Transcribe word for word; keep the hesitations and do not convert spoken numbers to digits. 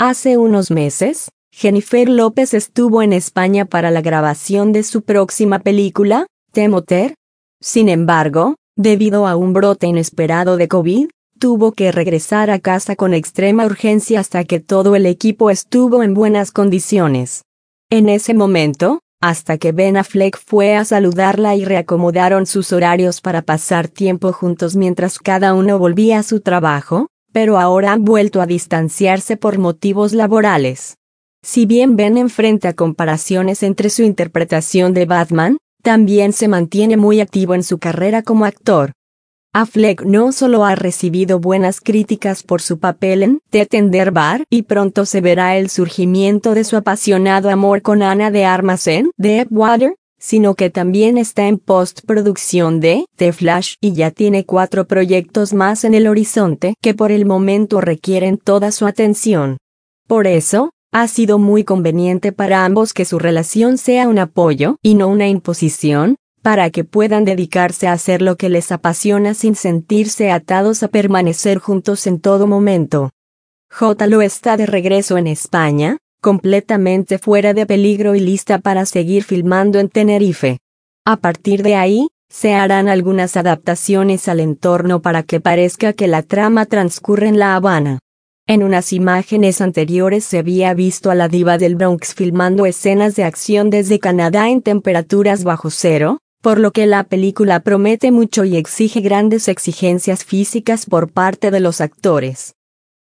Hace unos meses, Jennifer López estuvo en España para la grabación de su próxima película, Temoter. Sin embargo, debido a un brote inesperado de COVID, tuvo que regresar a casa con extrema urgencia hasta que todo el equipo estuvo en buenas condiciones. En ese momento, hasta que Ben Affleck fue a saludarla y reacomodaron sus horarios para pasar tiempo juntos mientras cada uno volvía a su trabajo, pero ahora han vuelto a distanciarse por motivos laborales. Si bien Ben enfrenta comparaciones entre su interpretación de Batman, también se mantiene muy activo en su carrera como actor. Affleck no solo ha recibido buenas críticas por su papel en The Tender Bar y pronto se verá el surgimiento de su apasionado amor con Ana de Armas en Deepwater, sino que también está en postproducción de The Flash y ya tiene cuatro proyectos más en el horizonte que por el momento requieren toda su atención. Por eso, ha sido muy conveniente para ambos que su relación sea un apoyo y no una imposición, para que puedan dedicarse a hacer lo que les apasiona sin sentirse atados a permanecer juntos en todo momento. J Lo está de regreso en España, completamente fuera de peligro y lista para seguir filmando en Tenerife. A partir de ahí, se harán algunas adaptaciones al entorno para que parezca que la trama transcurre en La Habana. En unas imágenes anteriores se había visto a la diva del Bronx filmando escenas de acción desde Canadá en temperaturas bajo cero, por lo que la película promete mucho y exige grandes exigencias físicas por parte de los actores.